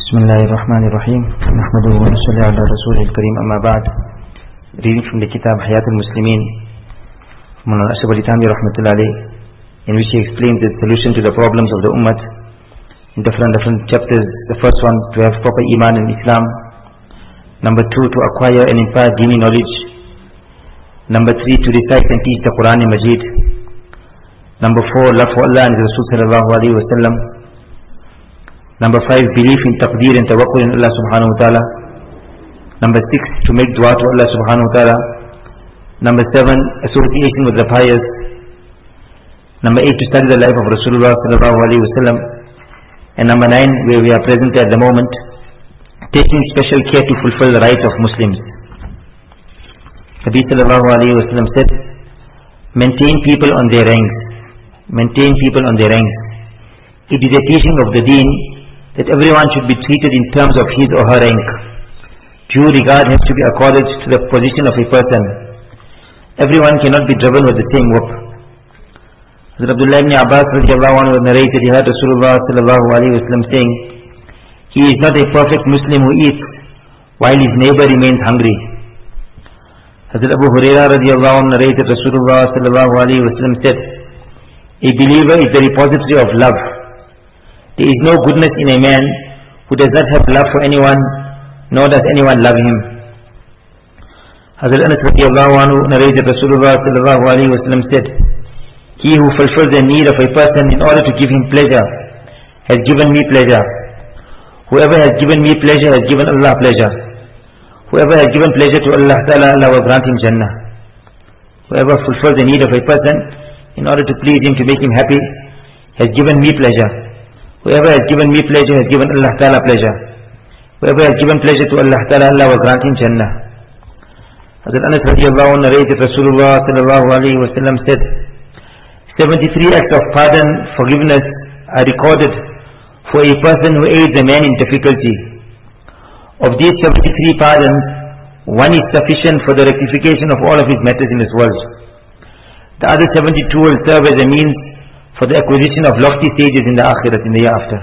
بسم الله الرحمن الرحيم نحمده ونصلي على رسوله الكريم أما بعد. Reading from the Kitab Hayat al-Muslimin from Ashraf Ali Thanvi rahmatullahi alayhi, in which he explains the solution to the problems of the ummah in different chapters. The first one, to have proper iman in Islam. Number 2, to acquire and impart dini knowledge. Number 3, to recite and teach the Quran and Majid. Number 4, love for Allah and His Rasul sallallahu alayhi wa sallam. Number 5, belief in taqdeer and tawakkul in Allah subhanahu wa ta'ala. Number 6, to make dua to Allah subhanahu wa ta'ala. Number 7, association with the pious. Number 8, to study the life of Rasulullah sallallahu alayhi wa sallam. And number 9, where we are present at the moment, taking special care to fulfill the rights of Muslims. Nabi sallallahu alayhi wa sallam said, maintain people on their ranks. Maintain people on their ranks. It is a teaching of the deen that everyone should be treated in terms of his or her rank. Due regard has to be accorded to the position of a person. Everyone cannot be driven with the same whip. Hazrat Abdullah ibn Abbas radiallahu anhu narrated, he heard Rasulullah sallallahu alayhi wa sallam saying, he is not a perfect Muslim who eats while his neighbor remains hungry. Hazrat Abu Hurairah radiallahu anhu narrated, Rasulullah sallallahu alayhi wa sallam said, a believer is the repository of love. There is no goodness in a man who does not have love for anyone, nor does anyone love him. Hazrat Anas radiallahu anhu narrated, Rasulullah sallallahu alayhi wa sallam said, he who fulfills the need of a person in order to give him pleasure has given me pleasure. Whoever has given me pleasure has given Allah pleasure. Whoever has given pleasure to Allah Ta'ala, Allah will grant him Jannah. Whoever fulfills the need of a person in order to please him, to make him happy, has given me pleasure. Whoever has given me pleasure has given Allah Ta'ala pleasure. Whoever has given pleasure to Allah Ta'ala, Allah will grant him Jannah. Hazrat Anas radiallahu anhu narrated, Rasulullah sallallahu alayhi wa sallam said, 73 acts of pardon, forgiveness are recorded for a person who aids a man in difficulty. Of these 73 pardons, one is sufficient for the rectification of all of his matters in this world. The other 72 will serve as a means for the acquisition of lofty stages in the akhirat, in the year after.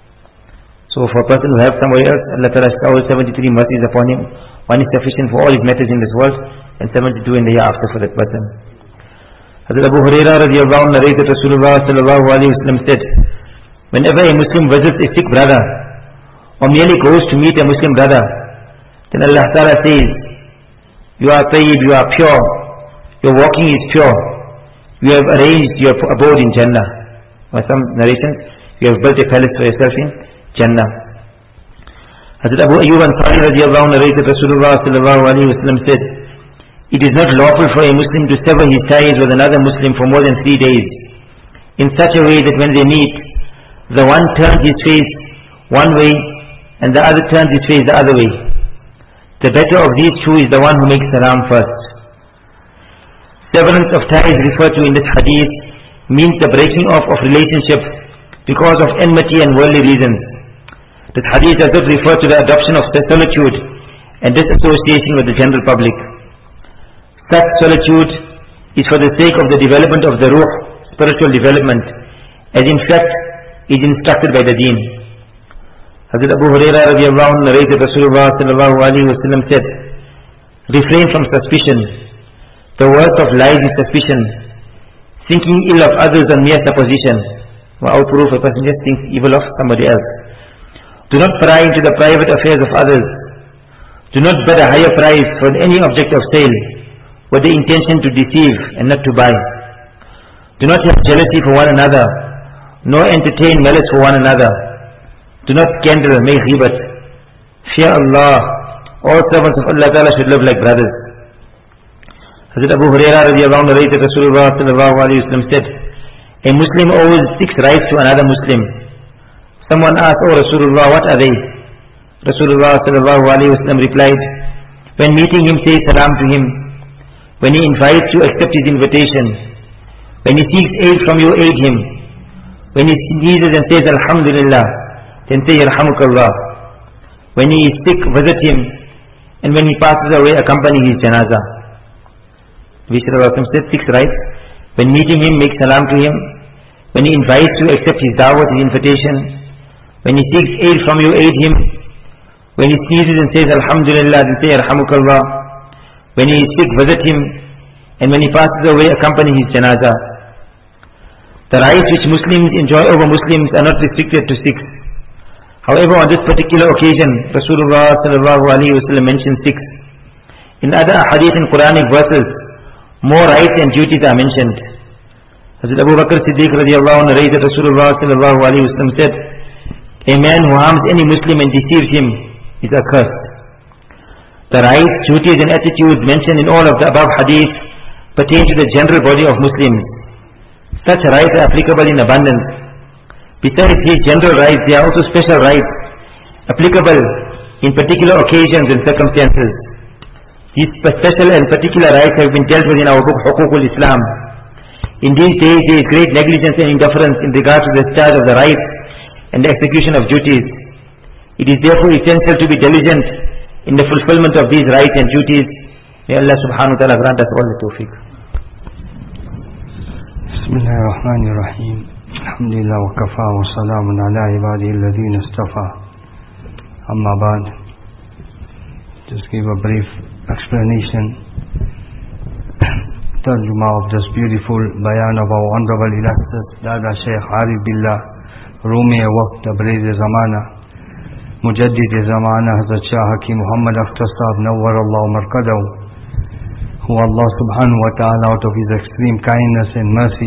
So for a person who has somebody else, Allah Ta'ala showers 73 mercies upon him. One is sufficient for all his matters in this world, and 72 in the year after for that person. Hazrat Abu Hurairah radiallahu anhu narrated, Rasulullah sallallahu alayhi wa sallam said, whenever a Muslim visits a sick brother, or merely goes to meet a Muslim brother, then Allah Ta'ala says, you are tayyib, you are pure, your walking is pure, you have arranged your abode in Jannah. Or some narrations, you have built a palace for yourself in Jannah. Hazrat Abu Ayyub Ansari radiallahu anhu narrated, Rasulullah sallallahu alayhi wa sallam said, it is not lawful for a Muslim to sever his ties with another Muslim for more than 3 days, in such a way that when they meet, the one turns his face one way and the other turns his face the other way. The better of these two is the one who makes salam first. Severance of ties referred to in this hadith means the breaking off of relationships because of enmity and worldly reasons. This hadith does not refer to the adoption of solitude and disassociation with the general public. Such solitude is for the sake of the development of the ruh, spiritual development, as in fact is instructed by the deen. Hazrat Abu Hurairah radiallahu anhu narrated, Rasulullah sallallahu alayhi wa sallam said, refrain from suspicion. The worst of lies is suspicion, thinking ill of others on mere supposition. Without proof, a person just thinks evil of somebody else. Do not pry into the private affairs of others. Do not bid a higher price for any object of sale, with the intention to deceive and not to buy. Do not have jealousy for one another, nor entertain malice for one another. Do not scandal, make ghibat. Fear Allah. All servants of Allah Ta'ala should live like brothers. Hazrat Abu Hurairah radiallahu anhu narrated, Rasulullah sallallahu alayhi wa sallam said, a Muslim owes 6 rights to another Muslim. Someone asked, oh Rasulullah, what are they? Rasulullah sallallahu alayhi wa sallam replied, when meeting him, say salam to him. When he invites you, accept his invitation. When he seeks aid from you, aid him. When he sneezes and says Alhamdulillah, then say Yarhamukallah. When he is sick, visit him. And when he passes away, accompany his janazah. Nabi sallallahu alayhi wa sallam said 6 rights. When meeting him, make salam to him. When he invites you, accept his da'wah, his invitation. When he seeks aid from you, aid him. When he sneezes and says Alhamdulillah, then say Yarhamukallah. When he is sick, visit him. And when he passes away, accompany his janazah. The rights which Muslims enjoy over Muslims are not restricted to 6. However, on this particular occasion, Rasulullah sallallahu alaihi wasallam mentioned 6. In other hadith and Quranic verses, more rights and duties are mentioned. Hazrat Abu Bakr Siddiq radiallahu anhu narrated that Rasulullah sallallahu alaihi wasallam said, a man who harms any Muslim and deceives him is accursed. The rights, duties and attitudes mentioned in all of the above hadith pertain to the general body of Muslims. Such rights are applicable in abundance. Besides these general rights, there are also special rights applicable in particular occasions and circumstances. These special and particular rights have been dealt with in our book Huququl Islam. In these days there is great negligence and indifference in regard to the discharge of the rights and the execution of duties. It is therefore essential to be diligent in the fulfillment of these rights and duties. May Allah subhanahu wa ta'ala grant us all the tawfiq. Bismillahirrahmanirrahim. Alhamdulillah wa kafa wa salamun ala ibadihi alladhina istafa. Amma ba'd. Just give a brief explanation, tarjuma of this beautiful bayan of our honorable illustrious Dada Shaykh Arif Billah Rumi Waqt Tabriz Zamana Mujaddid Zamana Hazrat Shah Hakim Muhammad Akhtar Sahab Nawwar Allah Markadahu, who Allah subhanahu wa ta'ala out of his extreme kindness and mercy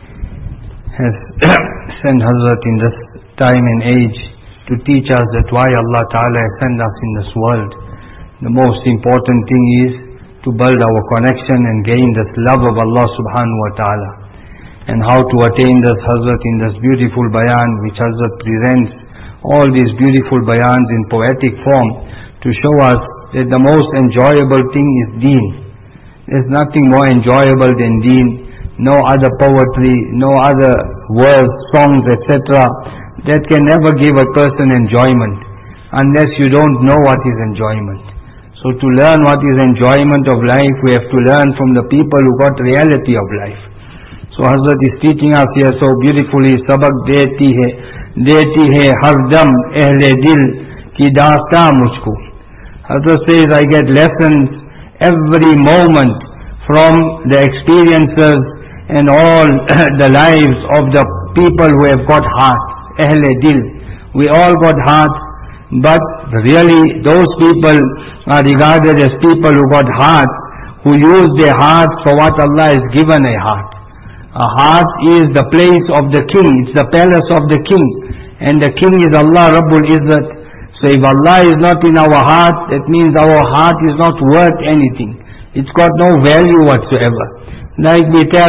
has sent Hazrat in this time and age to teach us that why Allah ta'ala has sent us in this world. The most important thing is to build our connection and gain this love of Allah subhanahu wa ta'ala. And how to attain this, Hazrat in this beautiful bayan which Hazrat presents all these beautiful bayans in poetic form to show us that the most enjoyable thing is deen. There's nothing more enjoyable than deen. No other poetry, no other words, songs, etc. that can never give a person enjoyment unless you don't know what is enjoyment. So to learn what is enjoyment of life, we have to learn from the people who got reality of life. So Hazrat is teaching us here so beautifully, sabak deti hai har dam ahle dil ki daasta mujhko. Hazrat says, I get lessons every moment from the experiences and all the lives of the people who have got heart, ahle dil. We all got heart, but really those people are regarded as people who got heart, who use their heart for what Allah has given a heart. A heart is the place of the king, it's the palace of the king, and the king is Allah Rabbul Izzat. So if Allah is not in our heart, that means our heart is not worth anything. It's got no value whatsoever. Like we say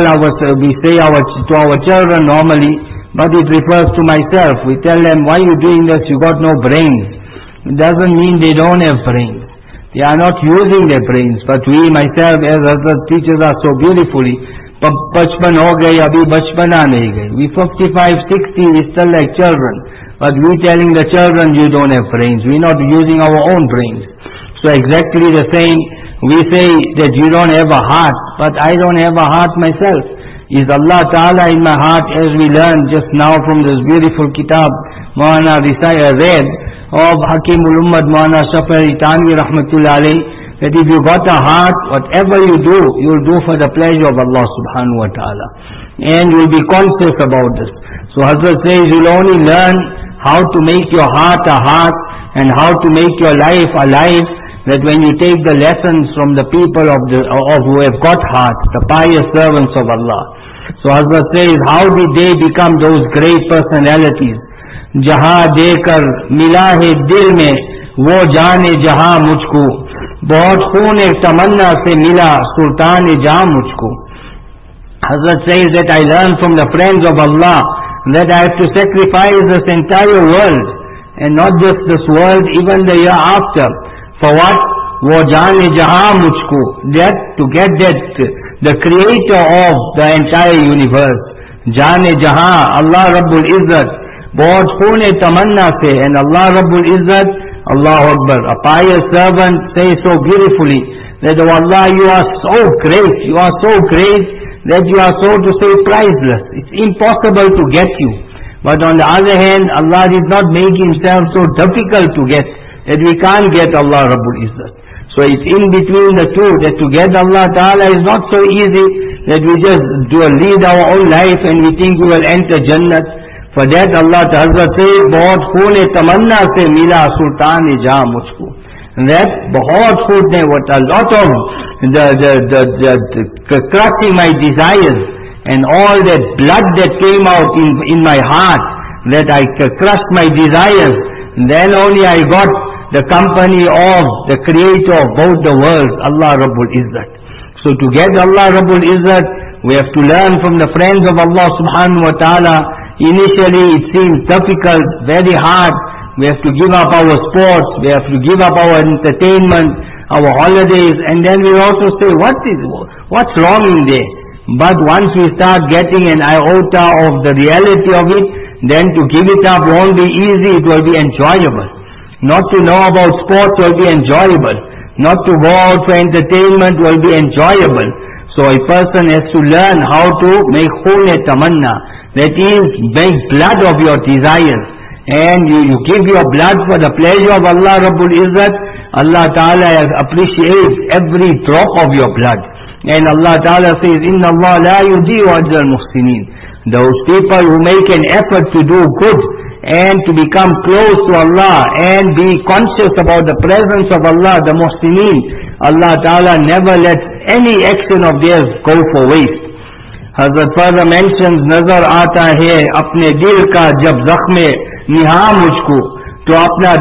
to our children normally, but it refers to myself. We tell them, why are you doing this? You got no brains. It doesn't mean they don't have brains. They are not using their brains. But we, myself, as Hazrat teaches us so beautifully, bachpan ho gaye, abhi bachpana nahi gaye. We 55, 60, we still like children. But we telling the children, you don't have brains. We're not using our own brains. So exactly the same, we say that you don't have a heart, but I don't have a heart myself. Is Allah Ta'ala in my heart, as we learned just now from this beautiful kitab, Maulana read of Hakimul Ummad Maulana Shafii Tanvi Rahmatullah Alayhi, that if you got a heart, whatever you do, you'll do for the pleasure of Allah Subhanahu wa Ta'ala. And you'll be conscious about this. So Hazrat says, you'll only learn how to make your heart a heart, and how to make your life a life, that when you take the lessons from the people of who have got heart, the pious servants of Allah. So Hazrat says, how did they become those great personalities? Jahan dekar mila hai dil mein, wo jaane jahan mujhko. Bahut khoon ek tamanna se mila, sultan jahan mujhko. Hazrat says that I learned from the friends of Allah that I have to sacrifice this entire world, and not just this world, even the year after. For what? Wo jaane jahan mujhko. That, to get that, the creator of the entire universe, Jane Jahan, Allah Rabbul Izzat, bahut khoon tamanna se, and Allah Rabbul Izzat, Allahu Akbar, a pious servant says so beautifully that, oh Allah, you are so great that you are so to say priceless. It's impossible to get you. But on the other hand, Allah did not make Himself so difficult to get that we can't get Allah Rabbul Izzat. So it's in between the two, that to get Allah Ta'ala is not so easy that we just lead our own life and we think we will enter Jannat. For that Allah Ta'ala says, bahut khoon-e tamanna se mila sultan-e jah mujhko. That bahut khoon ne, what a lot of the crushing my desires and all that blood that came out in my heart, that I crushed my desires, then only I got the company of the creator of both the worlds, Allah Rabbul Izzat. So to get Allah Rabbul Izzat, we have to learn from the friends of Allah subhanahu wa ta'ala. Initially it seems difficult, very hard. We have to give up our sports, we have to give up our entertainment, our holidays, and then we also say, what's wrong in there? But once we start getting an iota of the reality of it, then to give it up won't be easy, it will be enjoyable. Not to know about sports will be enjoyable. Not to go out for entertainment will be enjoyable. So a person has to learn how to make khoon-e tamanna. That is, make blood of your desires. And you give your blood for the pleasure of Allah Rabbul Izzat. Allah Ta'ala appreciates every drop of your blood. And Allah Ta'ala says, Inna Allah la yudi'u ajra al-muhsinin. Those people who make an effort to do good and to become close to Allah and be conscious about the presence of Allah, the muhsinin, Allah Ta'ala never lets any action of theirs go for waste. Hazrat further mentions, nazar aata hai apne dil ka jab zakhme niha mujhko, to apna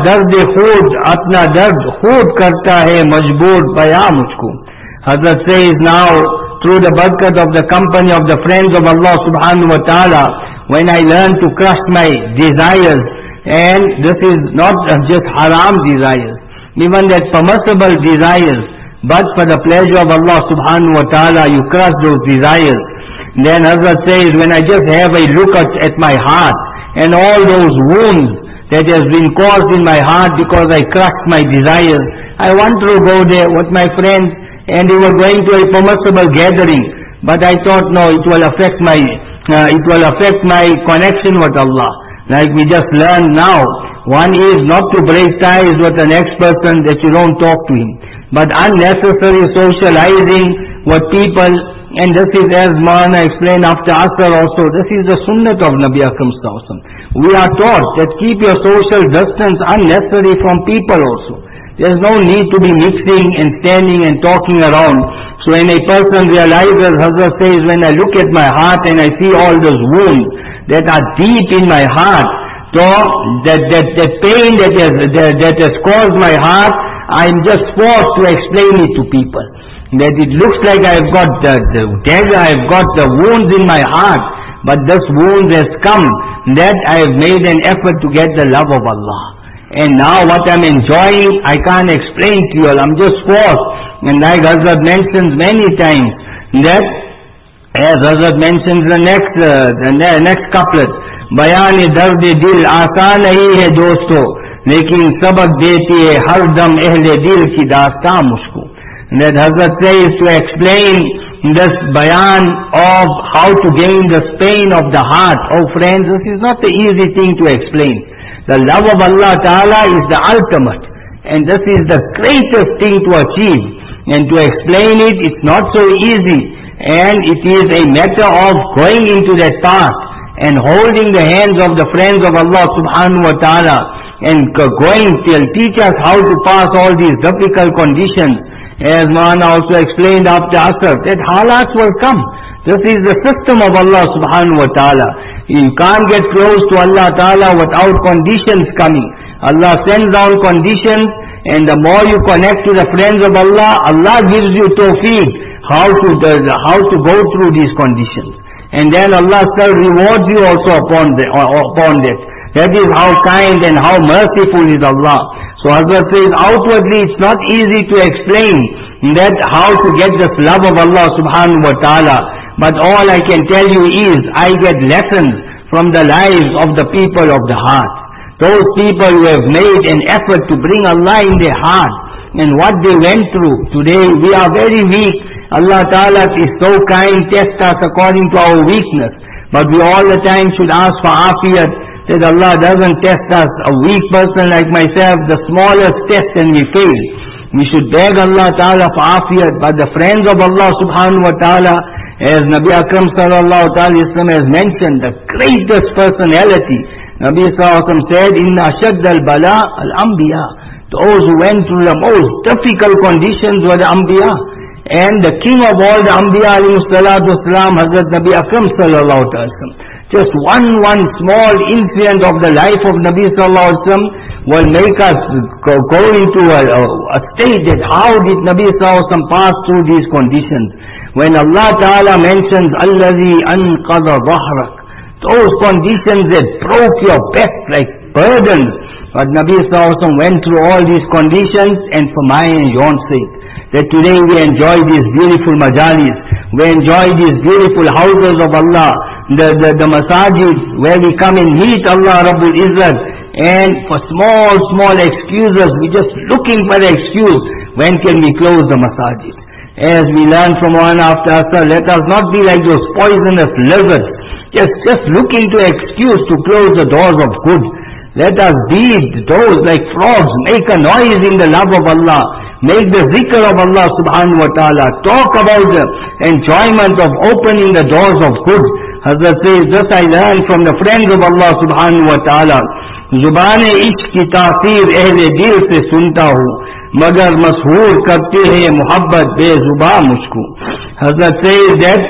dard khud karta hai majboor baya mujhko. Hazrat says, now through the barakat of the company of the friends of Allah subhanahu wa ta'ala, when I learn to crush my desires, and this is not just haram desires, even that permissible desires, but for the pleasure of Allah subhanahu wa ta'ala, you crush those desires. Then Hazrat says, when I just have a look at my heart, and all those wounds that has been caused in my heart because I crushed my desires, I want to go there with my friends, and they were going to a permissible gathering, but I thought, no, it will affect my connection with Allah. Like we just learned now, one is not to break ties with the next person, that you don't talk to him. But unnecessary socializing with people, and this is as Maulana explained after Asr also, this is the sunnah of Nabi Akram sallallahu alaihi wasallam. We are taught that keep your social distance unnecessary from people also. There is no need to be mixing and standing and talking around. So when a person realizes, Hazrat says, when I look at my heart and I see all those wounds that are deep in my heart, so that pain that has caused my heart, I am just forced to explain it to people. That it looks like I have got the dagger, I have got the wounds in my heart, but this wound has come, that I have made an effort to get the love of Allah. And now what I'm enjoying, I can't explain to you all, I'm just forced. And like Hazrat mentions many times, that as Hazrat mentions the next couplet, Bayan-e dard-e dil aasan nahi hai dosto, lekin sabak deti hai har dam ahle dil ki daastan mujhko. That Hazrat says to explain this bayan of how to gain the pain of the heart. Oh friends, this is not the easy thing to explain. The love of Allah Ta'ala is the ultimate, and this is the greatest thing to achieve. And to explain it, it's not so easy, and it is a matter of going into that path and holding the hands of the friends of Allah Subhanahu wa Ta'ala and going till teach us how to pass all these difficult conditions. As Maulana also explained after Asr, that halats will come. This is the system of Allah Subhanahu wa Ta'ala. You can't get close to Allah Ta'ala without conditions coming. Allah sends down conditions, and the more you connect to the friends of Allah, Allah gives you tawfiq how to go through these conditions. And then Allah still rewards you also upon that. That is how kind and how merciful is Allah. So Hazrat says, outwardly it's not easy to explain that how to get this love of Allah subhanahu wa ta'ala. But all I can tell you is, I get lessons from the lives of the people of the heart. Those people who have made an effort to bring Allah in their heart, and what they went through. Today we are very weak. Allah Ta'ala is so kind, test us according to our weakness. But we all the time should ask for afiyat, that Allah doesn't test us, a weak person like myself, the smallest test and we fail. We should beg Allah Ta'ala for afiyat. But the friends of Allah Subhanahu Wa Ta'ala, as Nabi Akram Sallallahu Ta'ala has mentioned, the greatest personality, Nabi Sallallahu said, Inna ashad al-bala al-anbiya. Those who went through the most difficult conditions were the anbiya. And the king of all the anbiya alayhi salatu wasalam, Hazrat Nabi Akram Sallallahu Ta'ala. Just one small incident of the life of Nabi Sallallahu Alaihi Wasallam will make us go into a state that how did Nabi Sallallahu Alaihi Wasallam pass through these conditions. When Allah Ta'ala mentions, Allazi anqadha dhahrak, those conditions that broke your back like burdens. But Nabi Sallallahu Alaihi Wasallam went through all these conditions, and for my and your sake, that today we enjoy these beautiful majalis, we enjoy these beautiful houses of Allah, the masajid where we come and meet Allah Rabbul Izzat, and for small excuses, we just looking for the excuse, when can we close the masajid? As we learn from one after another, let us not be like those poisonous lizards, just looking to excuse to close the doors of good. Let us be those like frogs, make a noise in the love of Allah, make the zikr of Allah Subhanahu Wa Ta'ala, talk about the enjoyment of opening the doors of good. Hazrat says, this I learned from the friends of Allah Subhanahu Wa Ta'ala. Zubane ishq ki taasir ahle dil se sunta hu, magar mashhoor karte hain muhabbat bezuba mujhko. Hazrat says that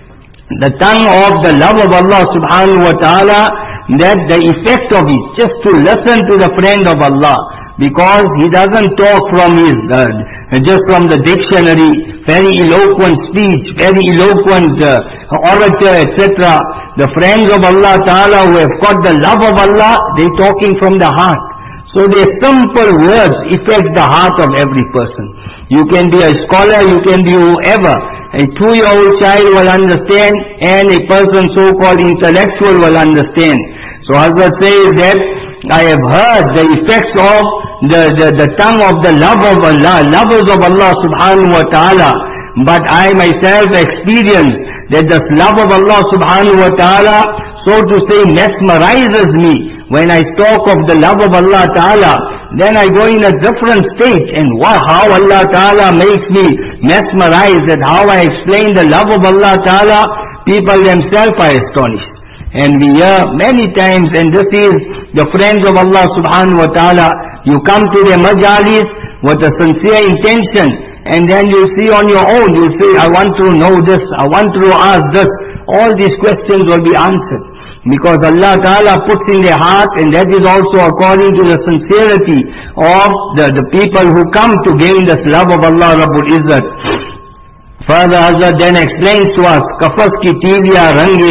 the tongue of the love of Allah Subhanahu Wa Ta'ala, that the effect of it, just to listen to the friend of Allah, because he doesn't talk from his, just from the dictionary, very eloquent speech, very eloquent orator, etc. The friends of Allah Ta'ala who have got the love of Allah, they talking from the heart. So their simple words affect the heart of every person. You can be a scholar, you can be whoever. A 2-year-old child will understand, and a person so-called intellectual will understand. So Hazrat says that, I have heard the effects of the tongue of the love of Allah, lovers of Allah Subhanahu Wa Ta'ala. But I myself experienced that this love of Allah Subhanahu Wa Ta'ala, so to say, mesmerizes me. When I talk of the love of Allah Ta'ala, then I go in a different state, and how Allah Ta'ala makes me mesmerized, that how I explain the love of Allah Ta'ala, people themselves are astonished. And we hear many times, and this is the friends of Allah Subhanahu Wa Ta'ala, you come to their majalis with a sincere intention, and then you see on your own, you say, I want to know this, I want to ask this. All these questions will be answered. Because Allah Ta'ala puts in their heart, and that is also according to the sincerity of the people who come to gain this love of Allah Rabbul Izzat. Further Hazrat then explains to us, kafas ki tiviya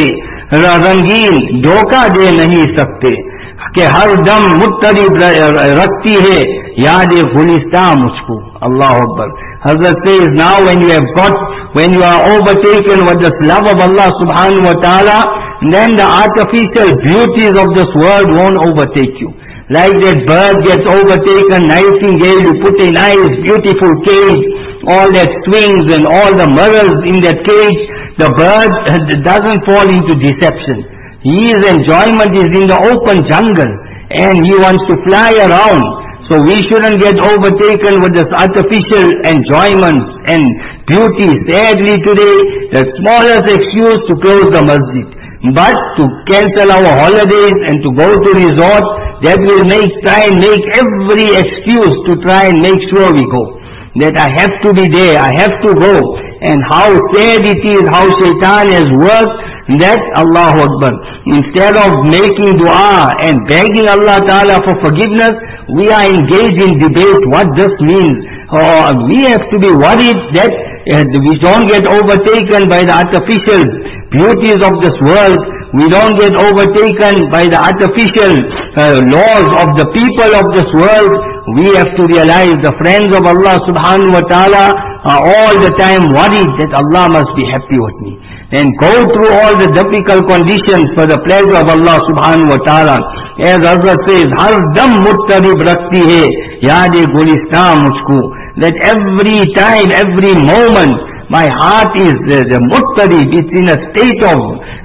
rangeen dhoka de nahi sakte, ke har dam muttarib rakhti hai yaad gulista mujhko. Allahu Akbar. Hazrat says, now when you are overtaken with this love of Allah Subhanahu Wa Ta'ala, then the artificial beauties of this world won't overtake you. Like that bird gets overtaken, nightingale, you put a nice beautiful cage, all that swings and all the mirrors in that cage, the bird doesn't fall into deception. His enjoyment is in the open jungle, and he wants to fly around. So we shouldn't get overtaken with this artificial enjoyment and beauty. Sadly today, the smallest excuse to close the masjid. But to cancel our holidays and to go to resorts, that will try and make every excuse to try and make sure we go. That I have to be there, I have to go. And how sad it is, how shaitan has worked, that Allahu Akbar. Instead of making dua and begging Allah Ta'ala for forgiveness, we are engaged in debate what this means. We have to be worried that we don't get overtaken by the artificial beauties of this world. We don't get overtaken by the artificial laws of the people of this world. We have to realize the friends of Allah Subhanahu Wa Ta'ala are all the time worried that Allah must be happy with me. And go through all the difficult conditions for the pleasure of Allah Subhanahu Wa Ta'ala. As Hazrat says, har dam muttarib rakhti hai yaad gulista mujhko. That every time, every moment, My heart is muttarib. It's in a state of,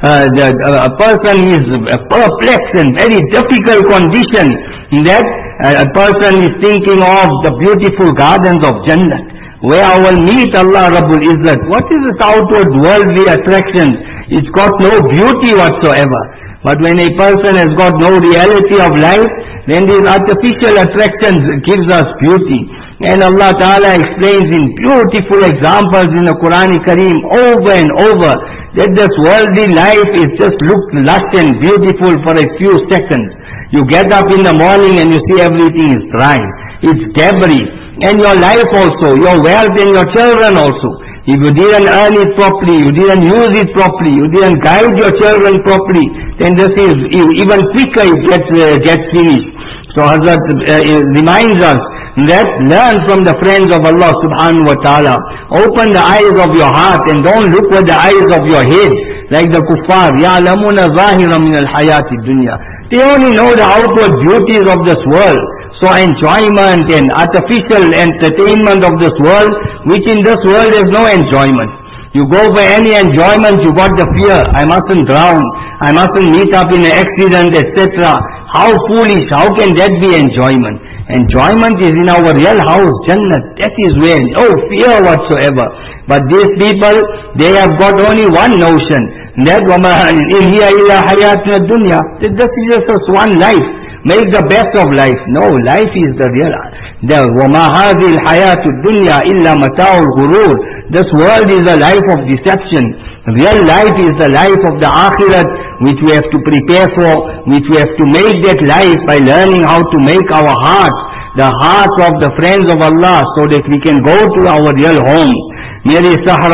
a person is perplexed and very difficult condition, that a person is thinking of the beautiful gardens of Jannah, where I will meet Allah Rabbul Izzat. What is this outward worldly attraction? It's got no beauty whatsoever. But when a person has got no reality of life, then these artificial attractions gives us beauty. And Allah Ta'ala explains in beautiful examples in the Quran Kareem over and over that this worldly life is just look lush and beautiful for a few seconds. You get up in the morning and you see everything is dry. It's debris. And your life also, your wealth and your children also. If you didn't earn it properly, you didn't use it properly, you didn't guide your children properly, then this is even quicker it gets finished. So Hazrat reminds us that learn from the friends of Allah subhanahu wa ta'ala. Open the eyes of your heart and don't look with the eyes of your head like the kuffar. يَعْلَمُونَ ظَاهِرًا مِنَ الْحَيَاةِ الدُّنْيَا. They only know the outward beauties of this world. So enjoyment and artificial entertainment of this world, which in this world is no enjoyment. You go for any enjoyment, you got the fear, I mustn't drown, I mustn't meet up in an accident, etc. How foolish, how can that be enjoyment? Enjoyment is in our real house, Jannah. That is where no fear whatsoever. But these people, they have got only one notion, that in hiya illa hayatuna dunya, that this is just one life. Make the best of life. No, life is the real. وَمَا هَذِهِ الْحَيَاةُ الدُّنْيَا إِلَّا مَتَاعُ الْغُرُورِ. This world is a life of deception. Real life is the life of the akhirat, which we have to prepare for, which we have to make that life by learning how to make our hearts, the hearts of the friends of Allah, so that we can go to our real home. मेरी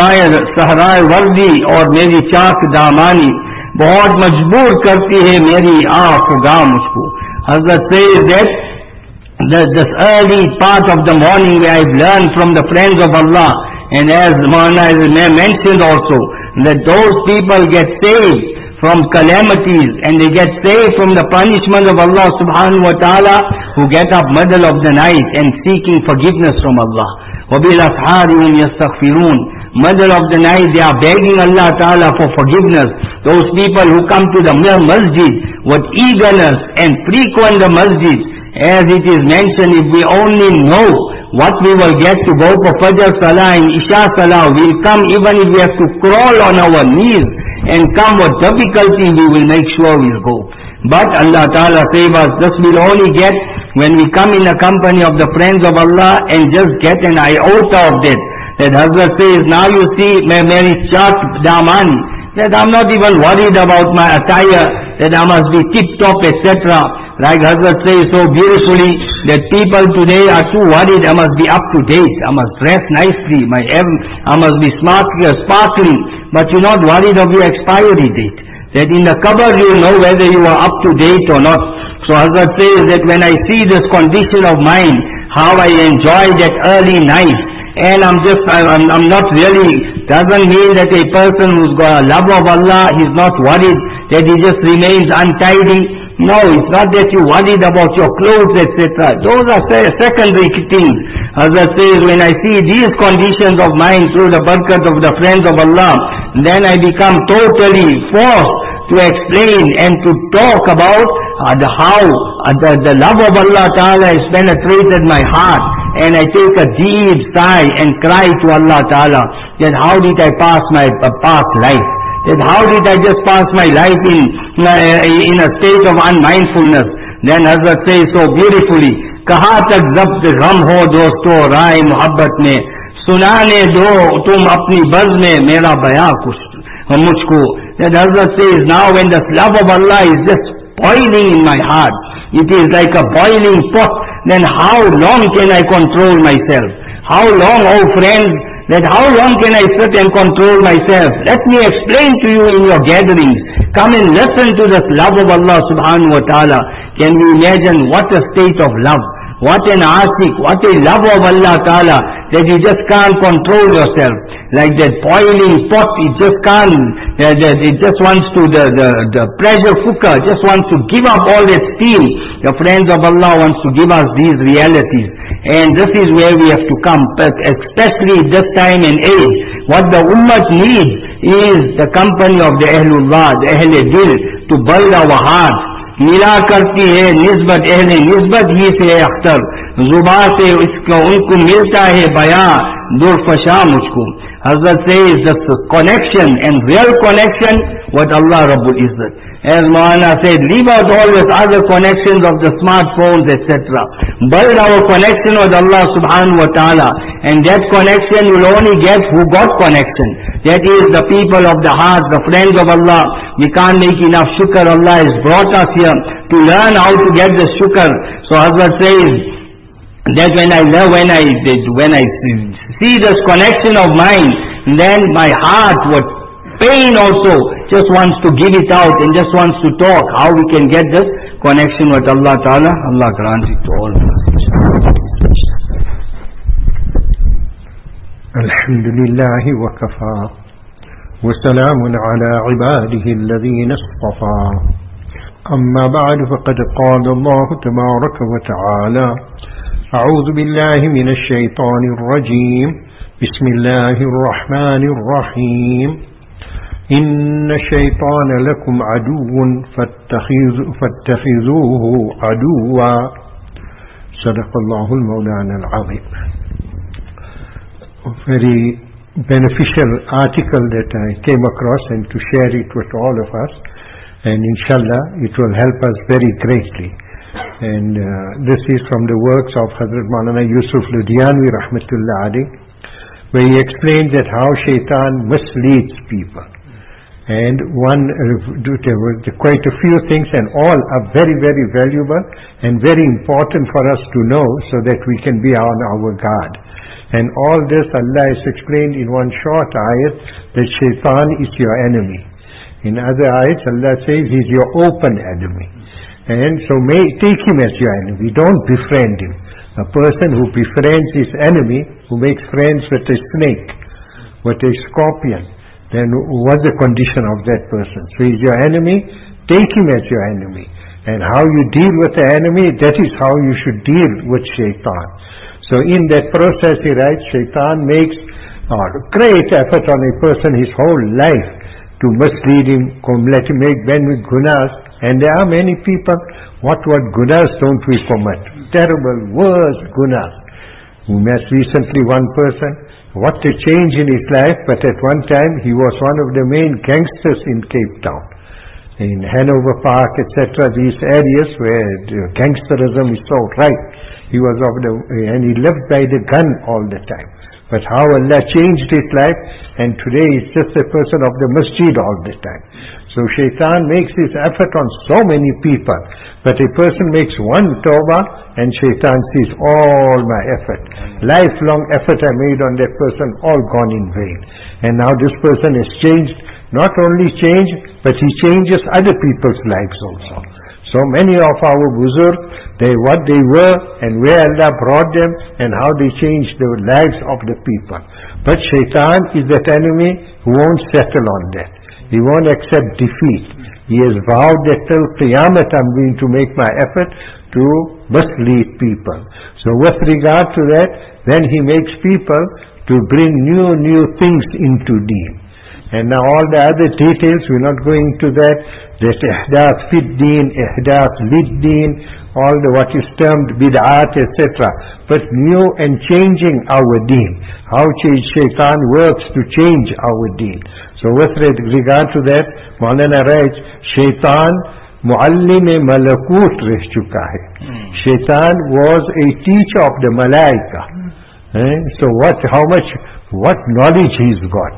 सहराए वर्दी और मेरी चाक दामानी बहुत मजबूर करती है मेरी आफगा मुझको. Hazrat says that this early part of the morning where I've learned from the friends of Allah, and as Maulana mentioned also, that those people get saved from calamities and they get saved from the punishment of Allah subhanahu wa ta'ala, who get up middle of the night and seeking forgiveness from Allah. وَبِالْأَسْحَارِ هُمْ يَسْتَغْفِرُونَ. Middle of the night they are begging Allah Ta'ala for forgiveness. Those people who come to the masjid with eagerness and frequent the masjid, as it is mentioned, if we only know what we will get to go for Fajr Salah and Isha Salah, we'll come even if we have to crawl on our knees and come with difficulty, we will make sure we'll go. But Allah Ta'ala save us, this we'll only get when we come in the company of the friends of Allah and just get an iota of that. That Hazrat says, now you see, Mary Chak Damani, that I'm not even worried about my attire, that I must be tip-top, etc. Like Hazrat says so beautifully, that people today are too worried, I must be up to date, I must dress nicely, I must be smart, sparkling, but you're not worried of your expiry date. That in the cupboard you know whether you are up to date or not. So Hazrat says that when I see this condition of mine, how I enjoy that early night, and I'm not really, doesn't mean that a person who's got a love of Allah, he's not worried, that he just remains untidy. No, it's not that you're worried about your clothes, etc. Those are secondary things. Hazrat says, when I see these conditions of mine through the barakat of the friends of Allah, then I become totally forced to explain and to talk about how the love of Allah Ta'ala has penetrated my heart, and I take a deep sigh and cry to Allah Ta'ala, that how did I pass my past life? That how did I just pass my life in a state of unmindfulness? Then Hazrat says so beautifully, कहाँ तक ज़ब्त गम हो दोस्तों राय मोहब्बत में, सुनाने दो तुम अपनी बज़ में मेरा बयां कुछ मुझको. That Hazrat says, now when the love of Allah is just boiling in my heart, it is like a boiling pot, then how long can I control myself? How long, oh friends, that how long can I sit and control myself? Let me explain to you in your gatherings. Come and listen to this love of Allah subhanahu wa ta'ala. Can you imagine what a state of love? What an asik, what a love of Allah Ta'ala, that you just can't control yourself. Like that boiling pot, it just can't, it just wants to, the pressure cooker just wants to give up all that steam. The friends of Allah wants to give us these realities. And this is where we have to come, especially this time and age, What the ummah needs is the company of the Ahlullah, the Ahle Dil, to build our hearts. मिला करती है निस्बत अहले निस्बत ही से अख्तर, जुबा से इसको उनको मिलता है बयां दुर्फशा मुझको. Hazrat says the connection and real connection with Allah Rabbul Izzat. As Maulana said, leave out all these other connections of the smartphones, etc. Build our connection with Allah subhanahu wa ta'ala, and that connection will only get who got connection. That is the people of the heart, the friends of Allah. We can't make enough shukr. Allah has brought us here to learn how to get the shukr. So Hazrat says that when I see this connection of mine, then my heart, what pain also, just wants to give it out and just wants to talk how we can get this connection with Allah Ta'ala. Allah grant it to all of us. Alhamdulillahi wa kafa wa salamun ala ibadihi alladhina istafa. Amma ba'du, faqad qala Allah tabaraka wa ta'ala, a'udhu billahi minash shaitanir rajim, bismillahir rahmanir rahim. إن الشيطان لكم عدو فاتخذوه عدوا. صدق الله المولانا العظيم. Very beneficial article that I came across, and to share it with all of us, and inshallah it will help us very greatly. And this is from the works of Hazrat Maulana Yusuf Ludhianvi rahmatullah alayh, where he explains that how shaitan misleads people. And there were quite a few things, and all are very, very valuable and very important for us to know, so that we can be on our guard. And all this Allah has explained in one short ayat, that shaitan is your enemy. In other ayats Allah says he's your open enemy. And so take him as your enemy, don't befriend him. A person who befriends his enemy, who makes friends with a snake, with a scorpion, then what's the condition of that person? So he's your enemy, take him as your enemy. And how you deal with the enemy, that is how you should deal with shaitan. So in that process, he writes, shaitan makes great effort on a person his whole life to mislead him, let him make many gunas. And there are many people, what gunas don't we commit? Terrible, worse gunas. We met recently one person, what a change in his life, but at one time he was one of the main gangsters in Cape Town, in Hanover Park, etc., these areas where gangsterism is so rife. He was and he lived by the gun all the time. But how Allah changed his life, and today he's just a person of the masjid all the time. So shaitan makes his effort on so many people, but a person makes one tawbah and shaitan sees all my effort. Lifelong effort I made on that person, all gone in vain. And now this person has changed, not only changed, but he changes other people's lives also. So many of our buzurg, what they were and where Allah brought them and how they changed the lives of the people. But shaitan is that enemy who won't settle on that. He won't accept defeat. He has vowed that till Qiyamah I'm going to make my effort to mislead people. So with regard to that, then he makes people to bring new things into deen. And now all the other details, we're not going to that. There's ihdath fid deen, ihdath lid deen, all the what is termed bid'at, etc. But new and changing our deen. How shaitan works to change our deen. So with regard to that, Maulana writes, shaitan muallim malakut reh chuka hai. Shaitan was a teacher of the malaika. So what knowledge he's got.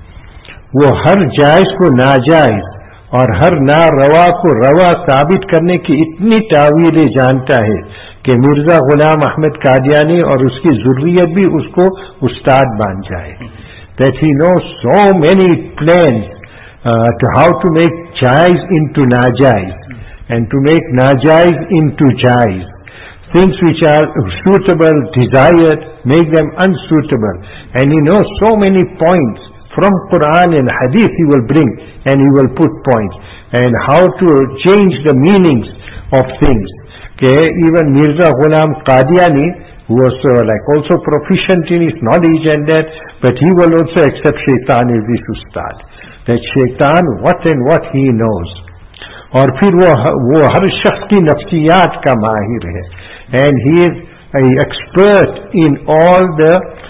वो हर जायज को नाजायज और हर ना रवा को रवा साबित करने की इतनी तावीलें जानता है कि मिर्जा गुलाम अहमद कादियानी और उसकी ज़ुर्रियत भी उसको उस्ताद मान जाए. That he knows so many plans to how to make jaiz into najaiz and to make najaiz into jaiz. Things which are suitable, desired, make them unsuitable. And he knows so many points. From Quran and Hadith he will bring and he will put points. And how to change the meanings of things. Okay, even Mirza Ghulam Qadiani who was also proficient in his knowledge and that, but he will also accept shaitan as his ustad. That shaitan what and what he knows. और फिर वो हर शख्स की नफ्सियात का माहिर है, and he is an expert in all the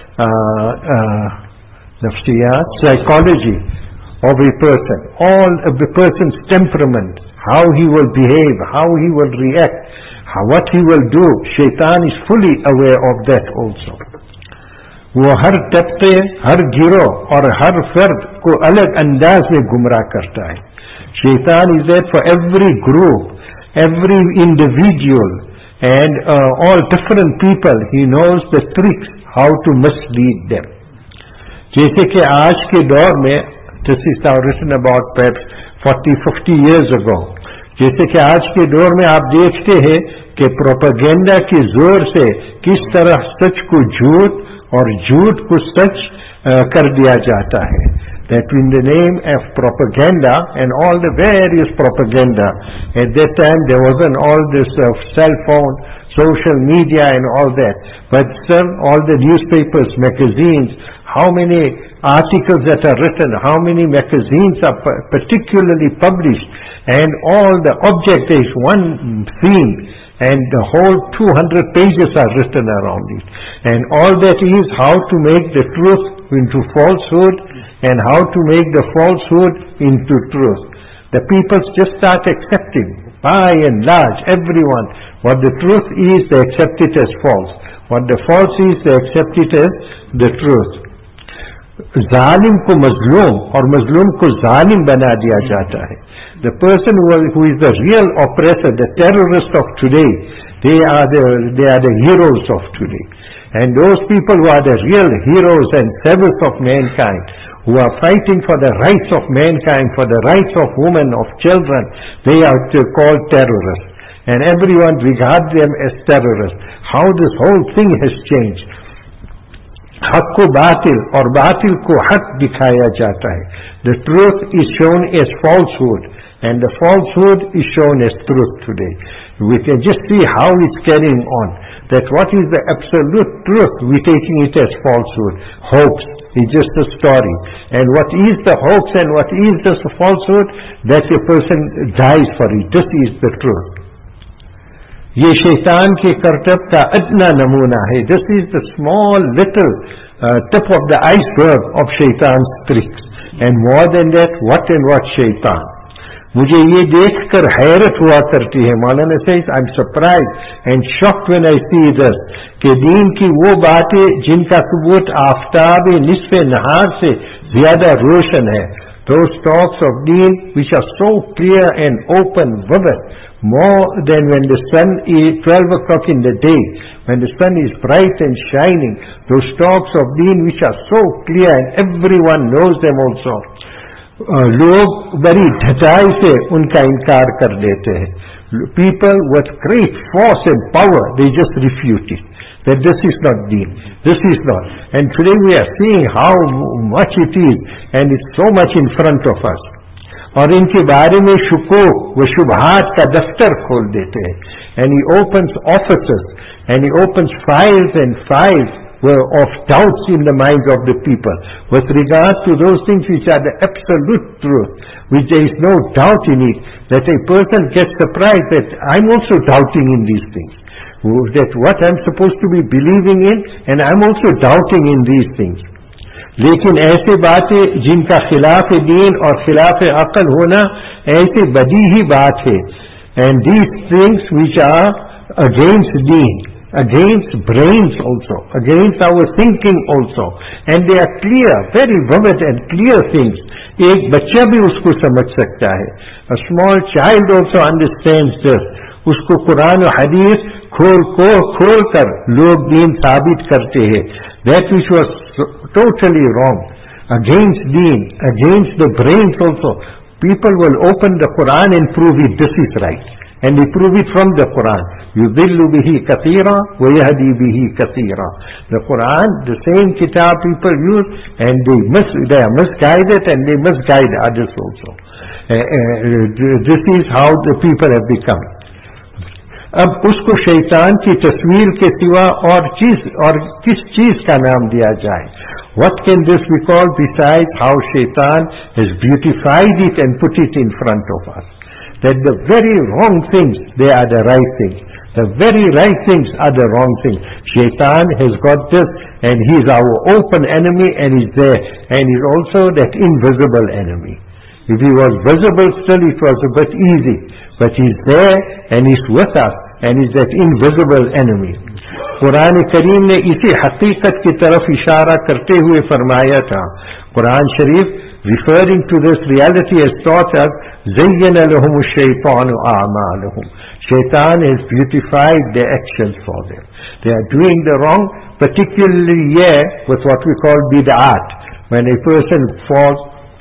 nafsiyat, psychology of a person, all of the person's temperament, how he will behave, how he will react, what he will do. Shaitan is fully aware of that also. वो हर तबके, हर गिरोह और हर फर्द को अलग अंदाज में गुमराह करता है. Shaitan is there for every group, every individual, and all different people. He knows the tricks how to mislead them. जैसे कि आज के दौर में, this is now written about perhaps 40-50 years ago. जैसे कि आज के दौर में आप देखते हैं कि प्रोपेगेंडा के जोर से किस तरह सच को झूठ और झूठ को सच कर दिया जाता है. That in the name of propaganda and all the various propaganda, at that time there wasn't all this cell phone, social media and all that, but still all the newspapers, magazines, how many articles that are written, how many magazines are particularly published, and all the object is one theme, and the whole 200 pages are written around it. And all that is how to make the truth into falsehood, and how to make the falsehood into truth. The people just start accepting, by and large, everyone. What the truth is, they accept it as false. What the false is, they accept it as the truth. जालिम को मजलूम और मजलूम को जालिम बना दिया जाता है. The person who is the real oppressor, the terrorist of today, they are the heroes of today. And those people who are the real heroes and saviors of mankind, who are fighting for the rights of mankind, for the rights of women, of children, they are called terrorists. And everyone regards them as terrorists. How this whole thing has changed. हक को बातिल और बातिल को हक दिखाया जाता है. The truth is shown as falsehood, and the falsehood is shown as truth today. We can just see how it's carrying on. That what is the absolute truth, we're taking it as falsehood. Hoax is just a story. And what is the hoax and what is the falsehood, that a person dies for it. This is the truth. ये शैतान के करतब का अदना नमूना है. This is the small little tip of the iceberg of shaitan's tricks. And more than that, what and what shaitan. मुझे ये देखकर हैरत हुआ करती है. मौलाना says, I'm surprised and shocked when I see this, कि दीन की वो बातें जिनका सबूत आफ्ताब निस्फ़े नहार से ज्यादा रोशन है. Those talks of deen which are so clear and open, vivid, more than when the sun is 12 o'clock in the day, when the sun is bright and shining. Those talks of deen which are so clear and everyone knows them also. लोग बड़ी ढचाई से उनका इनकार कर देते हैं. People with great force and power, they just refute it. That this is not deen, this is not. And today we are seeing how much it is, and it's so much in front of us. और इनके बारे में शुकूक व शुबहात का दफ्तर खोल देते हैं. And he opens offices, and he opens files and files of doubts in the minds of the people with regard to those things which are the absolute truth, which there is no doubt in it, that a person gets surprised that I'm also doubting in these things, that what I'm supposed to be believing in, and I'm also doubting in these things. लेकिन ऐसे बातें जिनका खिलाफ दीन और खिलाफ अक्ल होना ऐसे बदी ही बात है. And these things which are against deen, against brains also, against our thinking also, and they are clear, very vivid and clear things. एक बच्चा भी उसको समझ सकता है. A small child also understands this. उसको कुरान और हदीस खोल कर लोग दीन साबित करते हैं. That which was totally wrong, against deen, against the brains also, people will open the Quran and prove it, this is right. And they prove it from the Quran. يُضِلُّ بِهِ كَثِيرًا وَيَهْدِي بِهِ كَثِيرًا. The Quran, the same kitab people use, and they are misguided, and they misguide others also. This is how the people have become. अब उसको शैतान की तस्वीर के सिवा और किस चीज का नाम दिया जाए? What can this be called besides how shaitan has beautified it and put it in front of us? That the very wrong things, they are the right things. The very right things are the wrong things. Shaitan has got this, and he is our open enemy, and he's there. And he's also that invisible enemy. If he was visible still, it was a bit easy. But he's there, and he's with us, and he's that invisible enemy. Quran करीम ने इसी हकीकत की तरफ इशारा करते हुए फरमाया था. कुरान शरीफ referring to this reality has taught us, زَيَّنَ لَهُمُ الشَّيْطَانُ أَعْمَالُهُمْ. Shaitan has beautified their actions for them. They are doing the wrong, particularly here with what we call bid'at. When a person falls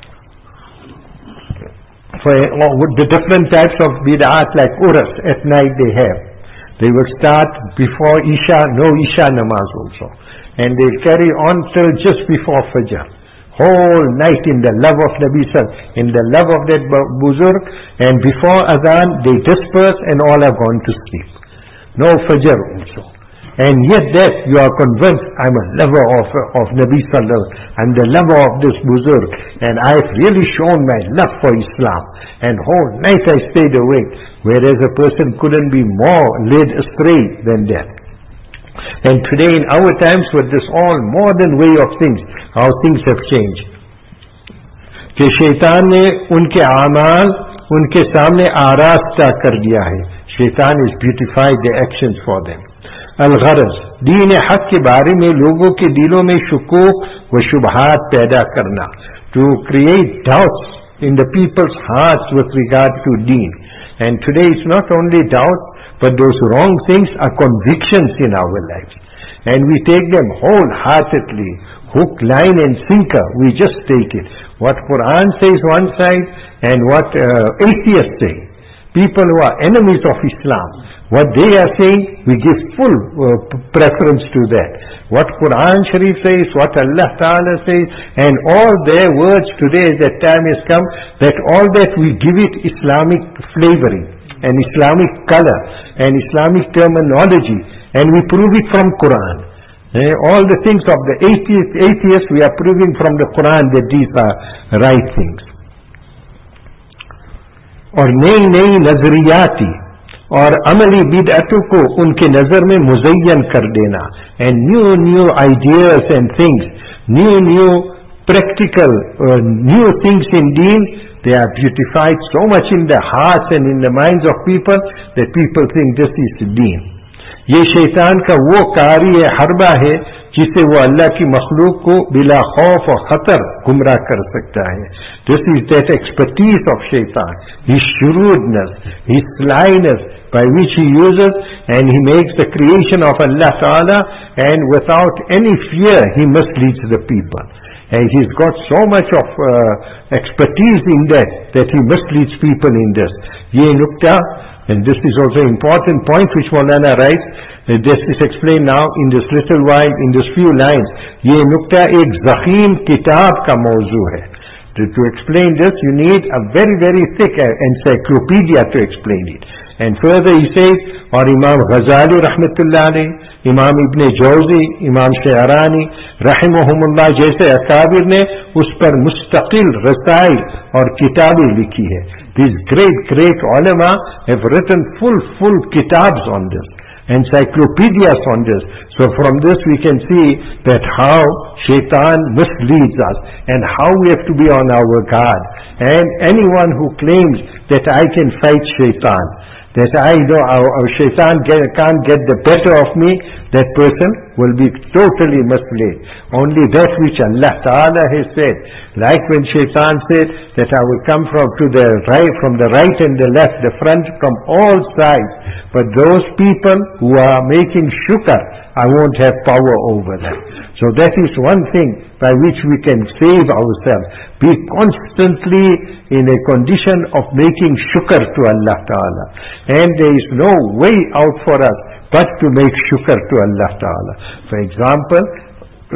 for the different types of bid'at like uras at night they have. They will start before Isha, no Isha namaz also. And they'll carry on till just before Fajr. Whole night in the love of Nabi Sallallahu, in the love of that Buzurg, and before Adhan they disperse and all are gone to sleep. No Fajr also. And yet that you are convinced, I'm a lover of Nabi Sallallahu, I'm the lover of this Buzurg, and I've really shown my love for Islam. And whole night I stayed awake, whereas a person couldn't be more led astray than that. And today in our times with this all modern way of things, how things have changed. कि शैतान ने उनके आमाल उनके सामने आरास्ता कर दिया है. शैतान has beautified their actions for them. अल-गरज, दीन हक के बारे में लोगों के दिलों में शुकूक व शुबहात पैदा करना. To create doubts in the people's hearts with regard to deen. And today it's not only doubt, but those wrong things are convictions in our lives. And we take them wholeheartedly, hook, line and sinker, we just take it. What Quran says one side and what atheists say. People who are enemies of Islam, what they are saying, we give full preference to that. What Quran Sharif says, what Allah Ta'ala says, and all their words today, that time has come, that all that we give it Islamic flavoring, and Islamic color, and Islamic terminology, and we prove it from Quran. All the things of the atheists, we are proving from the Quran that these are right things. और नई नई नजरियाती और अमली बिदअतों को उनके नजर में मुज़य्यन कर देना. And new ideas and things, new practical new things in deen, they are beautified so much in the hearts and in the minds of people that people think this is deen. ये शैतान का वो कारी हरबा है जिससे वो अल्लाह की मखलूक को बिला खौफ और खतर गुमराह कर सकता है. This is that expertise of shaitan, his shrewdness, his slyness by which he uses, and he makes the creation of Allah Ta'ala, and without any fear he misleads the people. And he's got so much of expertise in that he misleads people in this. Ye nukta, and this is also an important point which Maulana writes, this is explained now in this little while, in this few lines. Ye nukta ek zakhim kitab ka mawzu hai. To explain this, you need a very, very thick encyclopedia to explain it. And further he says, और इमाम गजाली रहमतुल्लाह अलैह, इमाम इब्ने जौजी, इमाम शहरानी रहमहुमुल्लाह जैसे अकाबिर ने उस पर मुस्तकिल रसाइल और किताबें लिखी है. These great ulama have written full kitabs on this, encyclopedias on this. So from this we can see that how shaitan misleads us and how we have to be on our guard. And anyone who claims that I can fight shaitan, that I know our shaitan can't get the better of me, that person will be totally misled. Only that which Allah Ta'ala has said, like when shaitan said that I will come from the right and the left, the front, from all sides. But those people who are making shukr, I won't have power over them. So that is one thing by which we can save ourselves. Be constantly in a condition of making shukr to Allah Ta'ala. And there is no way out for us but to make shukr to Allah Ta'ala. For example,